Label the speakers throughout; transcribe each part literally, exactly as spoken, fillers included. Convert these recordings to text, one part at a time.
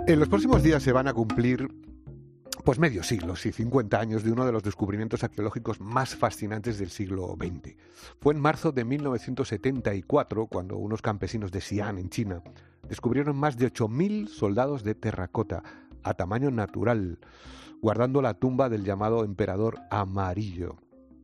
Speaker 1: En los próximos días se van a cumplir pues medio siglo, sí, cincuenta años de uno de los descubrimientos arqueológicos más fascinantes del siglo veinte. Fue en marzo de mil novecientos setenta y cuatro cuando unos campesinos de Xi'an, en China, descubrieron más de ocho mil soldados de terracota a tamaño natural, guardando la tumba del llamado emperador amarillo.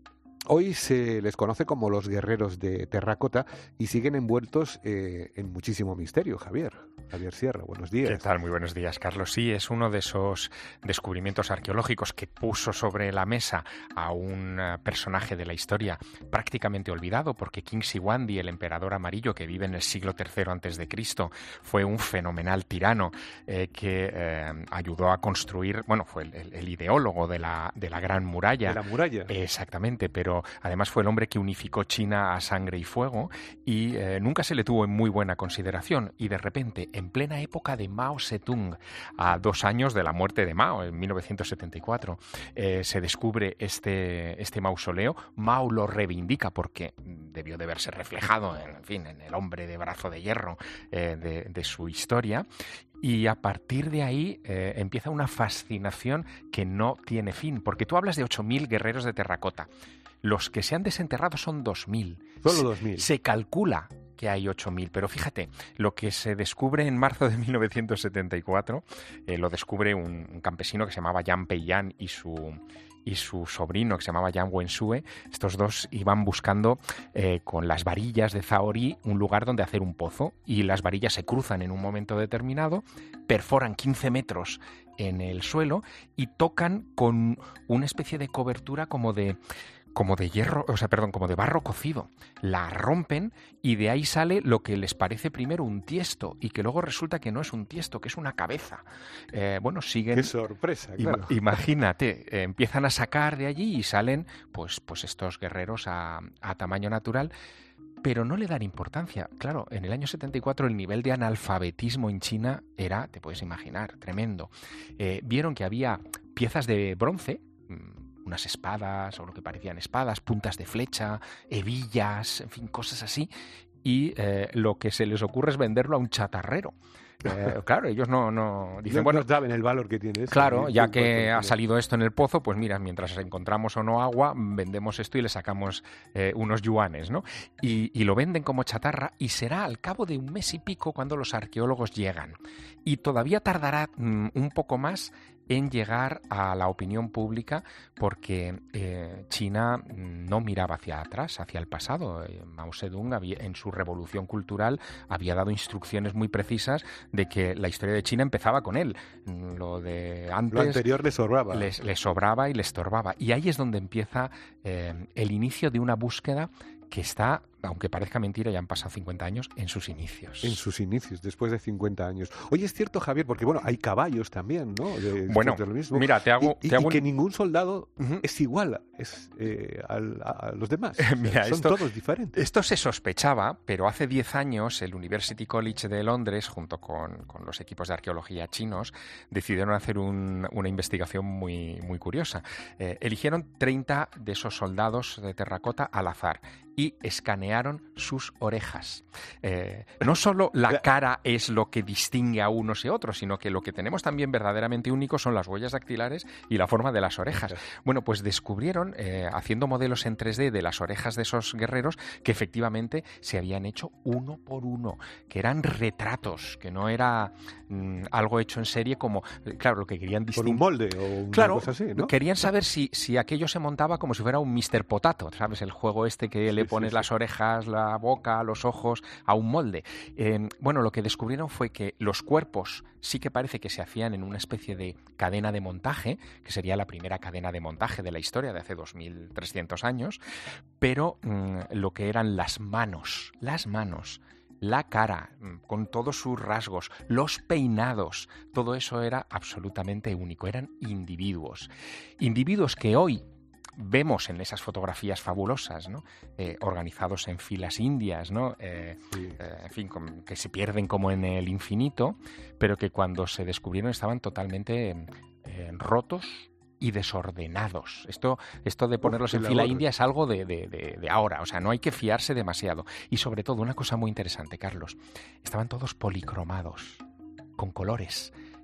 Speaker 1: Hoy se les conoce como los guerreros de terracota y siguen envueltos eh, en muchísimo misterio, Javier. Javier Sierra, buenos días.
Speaker 2: ¿Qué tal? Muy buenos días, Carlos. Sí, es uno de esos descubrimientos arqueológicos que puso sobre la mesa a un personaje de la historia prácticamente olvidado, porque King Shiwandi, el emperador amarillo que vive en el siglo tercero antes de Cristo, fue un fenomenal tirano eh, que eh, ayudó a construir, bueno, fue el, el, el ideólogo de la, de la Gran Muralla.
Speaker 1: De la muralla.
Speaker 2: Eh, exactamente, pero además fue el hombre que unificó China a sangre y fuego y eh, nunca se le tuvo en muy buena consideración. Y de repente, en plena época de Mao Zedong, a dos años de la muerte de Mao, en mil novecientos setenta y cuatro, eh, se descubre este, este mausoleo. Mao lo reivindica porque debió de verse reflejado en, en fin, en el hombre de brazo de hierro eh, de, de su historia. Y a partir de ahí eh, empieza una fascinación que no tiene fin, porque tú hablas de ocho mil guerreros de terracota. Los que se han desenterrado son dos mil.
Speaker 1: Solo dos mil.
Speaker 2: Se calcula que hay ocho mil, pero fíjate, lo que se descubre en marzo de mil novecientos setenta y cuatro, eh, lo descubre un, un campesino que se llamaba Yan Peiyan y su... y su sobrino, que se llamaba Yang Wensue. Estos dos iban buscando eh, con las varillas de Zaori un lugar donde hacer un pozo, y las varillas se cruzan en un momento determinado, perforan quince metros en el suelo y tocan con una especie de cobertura como de como de hierro, o sea, perdón, como de barro cocido. La rompen y de ahí sale lo que les parece primero un tiesto y que luego resulta que no es un tiesto, que es una cabeza. Eh, bueno, siguen...
Speaker 1: ¡Qué sorpresa! Claro.
Speaker 2: Ima- imagínate, eh, empiezan a sacar de allí y salen pues, pues estos guerreros a, a tamaño natural, pero no le dan importancia. Claro, en el año setenta y cuatro el nivel de analfabetismo en China era, te puedes imaginar, tremendo. Eh, vieron que había piezas de bronce, unas espadas o lo que parecían espadas, puntas de flecha, hebillas, en fin, cosas así, y eh, lo que se les ocurre es venderlo a un chatarrero. Eh, claro, ellos no, no dicen,
Speaker 1: no,
Speaker 2: bueno,
Speaker 1: no saben el valor que tiene eso.
Speaker 2: Claro, ya que
Speaker 1: tiene.
Speaker 2: ha salido esto en el pozo, pues mira, mientras encontramos o no agua, vendemos esto y le sacamos eh, unos yuanes, ¿no? Y, y lo venden como chatarra, y será al cabo de un mes y pico cuando los arqueólogos llegan. Y todavía tardará mm, un poco más en llegar a la opinión pública, porque eh, China no miraba hacia atrás, hacia el pasado. Eh, Mao Zedong había, en su revolución cultural, había dado instrucciones muy precisas de que la historia de China empezaba con él. Lo de antes...
Speaker 1: Lo anterior les sobraba.
Speaker 2: Les, les sobraba y les estorbaba. Y ahí es donde empieza eh, el inicio de una búsqueda que está, aunque parezca mentira, ya han pasado cincuenta años, en sus inicios.
Speaker 1: En sus inicios, después de cincuenta años. Oye, es cierto, Javier, porque bueno, hay caballos también, ¿no? De,
Speaker 2: bueno,
Speaker 1: de lo mismo.
Speaker 2: mira, te hago...
Speaker 1: Y,
Speaker 2: te hago
Speaker 1: y
Speaker 2: un...
Speaker 1: que ningún soldado
Speaker 2: uh-huh.
Speaker 1: es igual es, eh, al, a los demás.
Speaker 2: Mira,
Speaker 1: Son
Speaker 2: esto,
Speaker 1: todos diferentes.
Speaker 2: Esto se sospechaba, pero hace diez años el University College de Londres, junto con, con los equipos de arqueología chinos, decidieron hacer un, una investigación muy, muy curiosa. Eh, eligieron treinta de esos soldados de terracota al azar y escanearon sus orejas. Eh, no solo la cara es lo que distingue a unos y otros, sino que lo que tenemos también verdaderamente único son las huellas dactilares y la forma de las orejas. Bueno, pues descubrieron, eh, haciendo modelos en tres D de las orejas de esos guerreros, que efectivamente se habían hecho uno por uno, que eran retratos, que no era mm, algo hecho en serie como, claro, lo que querían distinguir...
Speaker 1: Por un molde o una
Speaker 2: claro,
Speaker 1: cosa así, ¿no?
Speaker 2: Querían saber si, si aquello se montaba como si fuera un mister Potato, ¿sabes? El juego este que le
Speaker 1: Sí,
Speaker 2: pones
Speaker 1: sí,
Speaker 2: las
Speaker 1: sí.
Speaker 2: orejas, la boca, los ojos a un molde. Eh, bueno, lo que descubrieron fue que los cuerpos sí que parece que se hacían en una especie de cadena de montaje, que sería la primera cadena de montaje de la historia de hace dos mil trescientos años, pero mmm, lo que eran las manos, las manos, la cara, con todos sus rasgos, los peinados, todo eso era absolutamente único, eran individuos. Individuos que hoy vemos en esas fotografías fabulosas, ¿no? Eh, organizados en filas indias, ¿no? Eh,
Speaker 1: Sí.
Speaker 2: eh, en fin, con, que se pierden como en el infinito, pero que cuando se descubrieron estaban totalmente eh, rotos y desordenados. Esto, esto de ponerlos
Speaker 1: Uf,
Speaker 2: en
Speaker 1: qué
Speaker 2: fila
Speaker 1: labor.
Speaker 2: india es algo de, de, de, de ahora, o sea, no hay que fiarse demasiado. Y sobre todo, una cosa muy interesante, Carlos, estaban todos policromados, con colores.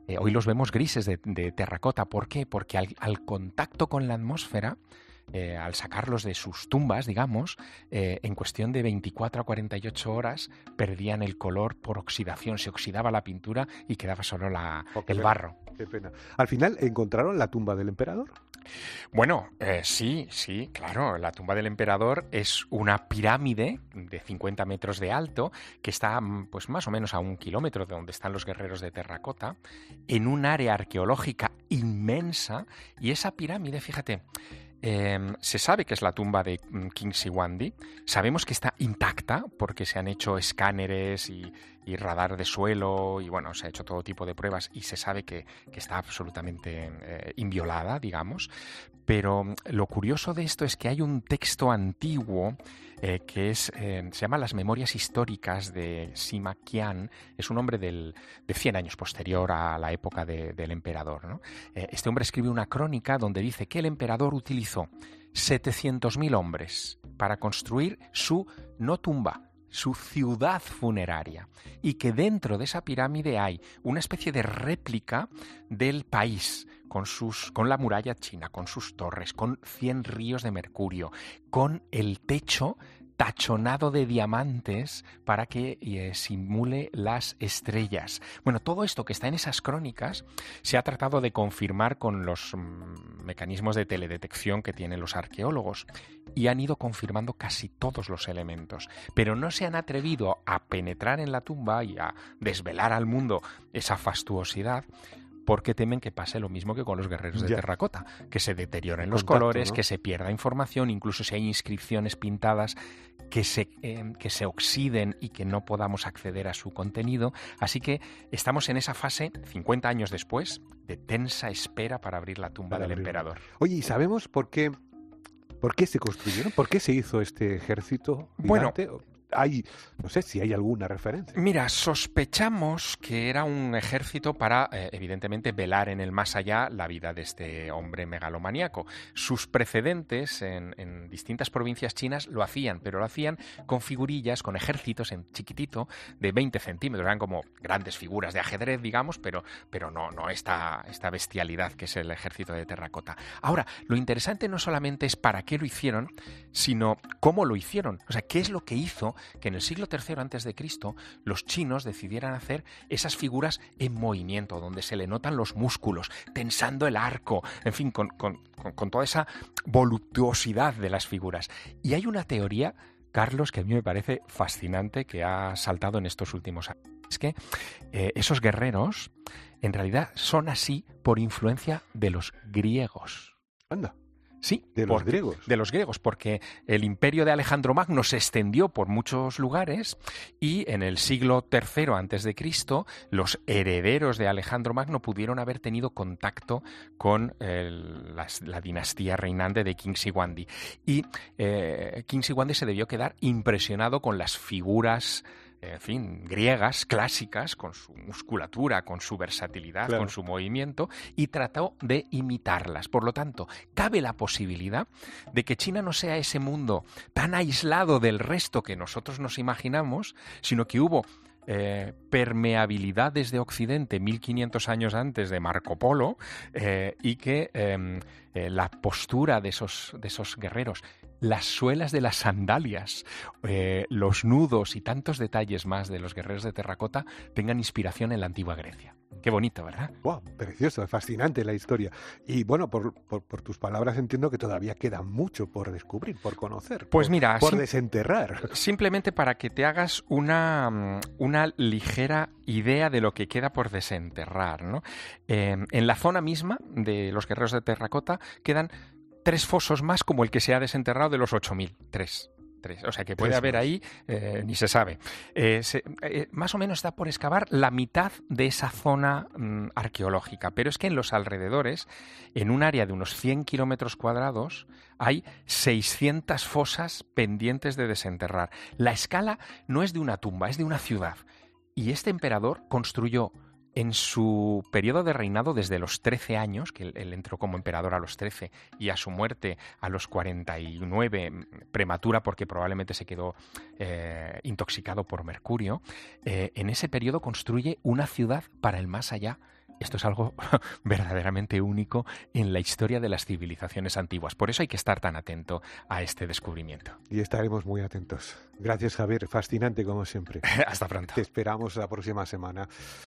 Speaker 2: Eh, hoy los vemos grises de, de terracota. ¿Por qué? Porque al, al contacto con la atmósfera, Eh, al sacarlos de sus tumbas, digamos, eh, en cuestión de veinticuatro a cuarenta y ocho horas perdían el color por oxidación, se oxidaba la pintura y quedaba solo la,
Speaker 1: oh,
Speaker 2: el
Speaker 1: pena,
Speaker 2: barro.
Speaker 1: Qué pena. Al final, ¿encontraron la tumba del emperador?
Speaker 2: Bueno, eh, sí, sí, claro. La tumba del emperador es una pirámide de cincuenta metros de alto que está pues más o menos a un kilómetro de donde están los guerreros de terracota, en un área arqueológica inmensa, y esa pirámide, fíjate, Eh, se sabe que es la tumba de King Siwandi, sabemos que está intacta porque se han hecho escáneres y, y radar de suelo y bueno, se ha hecho todo tipo de pruebas y se sabe que, que está absolutamente eh, inviolada, digamos, pero lo curioso de esto es que hay un texto antiguo eh, que es, eh, se llama Las Memorias Históricas de Sima Qian, es un hombre del, de cien años posterior a la época de, del emperador, ¿no? Eh, este hombre escribe una crónica donde dice que el emperador utilizó setecientos mil hombres para construir su, no tumba, su ciudad funeraria, y que dentro de esa pirámide hay una especie de réplica del país, con, sus, con la muralla china, con sus torres, con cien ríos de mercurio, con el techo tachonado de diamantes para que eh, simule las estrellas. Bueno, todo esto que está en esas crónicas se ha tratado de confirmar con los mm, mecanismos de teledetección que tienen los arqueólogos y han ido confirmando casi todos los elementos, pero no se han atrevido a penetrar en la tumba y a desvelar al mundo esa fastuosidad, porque temen que pase lo mismo que con los guerreros de
Speaker 1: ya.
Speaker 2: terracota, que se deterioren los
Speaker 1: Contacto,
Speaker 2: colores,
Speaker 1: ¿no?
Speaker 2: que se pierda información, incluso si hay inscripciones pintadas que se, eh, que se oxiden y que no podamos acceder a su contenido. Así que estamos en esa fase, cincuenta años después, de tensa espera para abrir la tumba
Speaker 1: Para
Speaker 2: del
Speaker 1: abrir.
Speaker 2: emperador.
Speaker 1: Oye, ¿y sabemos por qué, por qué se construyeron? ¿Por qué se hizo este ejército gigante?
Speaker 2: Bueno,
Speaker 1: hay, no sé si hay alguna referencia.
Speaker 2: Mira, sospechamos que era un ejército para, eh, evidentemente, velar en el más allá la vida de este hombre megalomaníaco. Sus precedentes en, en distintas provincias chinas lo hacían, pero lo hacían con figurillas, con ejércitos en chiquitito de veinte centímetros. Eran como grandes figuras de ajedrez, digamos, pero, pero no, no esta, esta bestialidad que es el ejército de terracota. Ahora, lo interesante no solamente es para qué lo hicieron, sino cómo lo hicieron. O sea, qué es lo que hizo que en el siglo tercero antes de Cristo los chinos decidieran hacer esas figuras en movimiento, donde se le notan los músculos, tensando el arco, en fin, con, con, con, con toda esa voluptuosidad de las figuras. Y hay una teoría, Carlos, que a mí me parece fascinante, que ha saltado en estos últimos años. Es que eh, esos guerreros en realidad son así por influencia de los griegos.
Speaker 1: Anda.
Speaker 2: Sí,
Speaker 1: de los
Speaker 2: porque,
Speaker 1: griegos.
Speaker 2: De los griegos, porque el imperio de Alejandro Magno se extendió por muchos lugares y en el siglo tercero antes de Cristo los herederos de Alejandro Magno pudieron haber tenido contacto con el, la, la dinastía reinante de King Siwandi. Y eh, King Siwandi se debió quedar impresionado con las figuras, en fin, griegas, clásicas, con su musculatura, con su versatilidad, claro, con su movimiento, y trató de imitarlas. Por lo tanto, cabe la posibilidad de que China no sea ese mundo tan aislado del resto que nosotros nos imaginamos, sino que hubo Eh, permeabilidad desde Occidente mil quinientos años antes de Marco Polo eh, y que eh, eh, la postura de esos, de esos guerreros, las suelas de las sandalias, eh, los nudos y tantos detalles más de los guerreros de terracota tengan inspiración en la antigua Grecia. Qué bonito, ¿verdad?
Speaker 1: Wow, precioso, fascinante la historia. Y bueno, por, por, por tus palabras entiendo que todavía queda mucho por descubrir, por conocer,
Speaker 2: pues
Speaker 1: por,
Speaker 2: mira,
Speaker 1: por
Speaker 2: sim-
Speaker 1: desenterrar.
Speaker 2: Simplemente para que te hagas una, una ligera idea de lo que queda por desenterrar, ¿no? Eh, en la zona misma de los guerreros de terracota quedan tres fosos más como el que se ha desenterrado de los ocho mil. Tres. Tres. O sea que puede
Speaker 1: Tres
Speaker 2: haber
Speaker 1: más.
Speaker 2: ahí, eh, ni se sabe. Eh, se, eh, más o menos está por excavar la mitad de esa zona mm, arqueológica, pero es que en los alrededores, en un área de unos cien kilómetros cuadrados, hay seiscientas fosas pendientes de desenterrar. La escala no es de una tumba, es de una ciudad. Y este emperador construyó en su periodo de reinado desde los trece años, que él, él entró como emperador a los trece y a su muerte a los cuarenta y nueve, prematura porque probablemente se quedó eh, intoxicado por mercurio, eh, en ese periodo construye una ciudad para el más allá Esto es algo verdaderamente único en la historia de las civilizaciones antiguas. Por eso hay que estar tan atento a este descubrimiento.
Speaker 1: Y estaremos muy atentos. Gracias, Javier. Fascinante como siempre.
Speaker 2: Hasta pronto.
Speaker 1: Te esperamos la próxima semana.